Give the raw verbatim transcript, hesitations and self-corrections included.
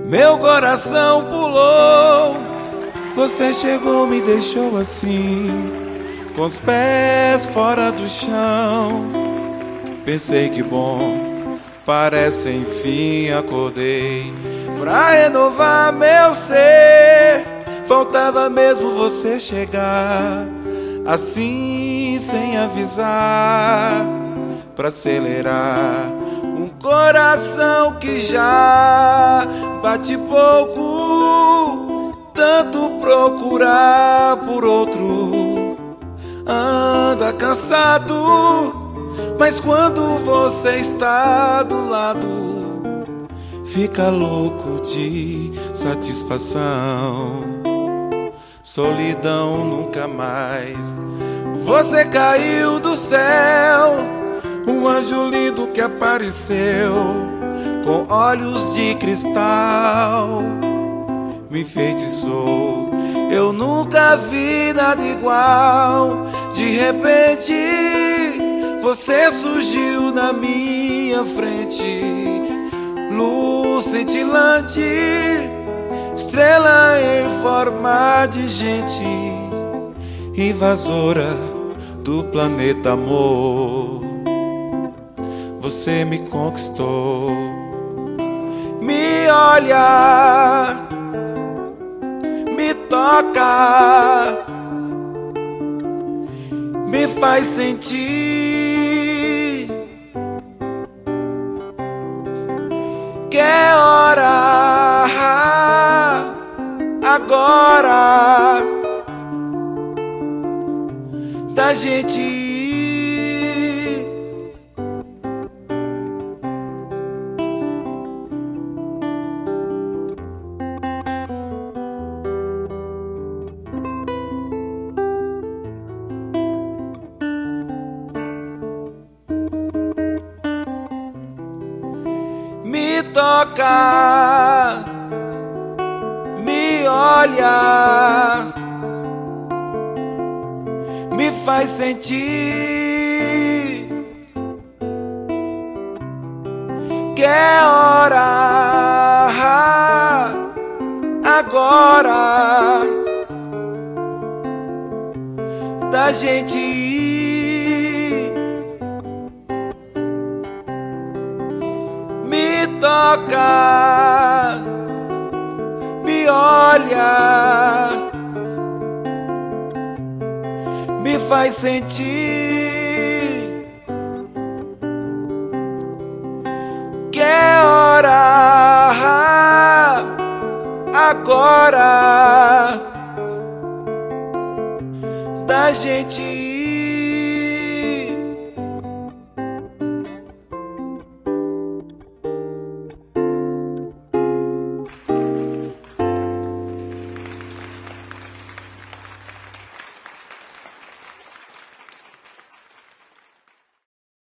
Meu coração pulou. Você chegou, me deixou assim, com os pés fora do chão. Pensei que bom, parece enfim acordei pra renovar meu ser. Faltava mesmo você chegar, assim sem avisar, pra acelerar um coração que já bate pouco. Tanto procurar por outro, anda cansado, mas quando você está do lado, fica louco de satisfação. Solidão nunca mais. Você caiu do céu, um anjo lindo que apareceu com olhos de cristal. Me enfeitiçou, eu nunca vi nada igual. De repente, você surgiu na minha frente, luz cintilante, estrela em forma de gente, invasora do planeta amor. Você me conquistou, me olha, me toca, me faz sentir que é hora agora da gente ir. Me toca, me olha, me faz sentir que é hora agora da gente ir. Me toca, me olha, me faz sentir que é hora agora da gente ir.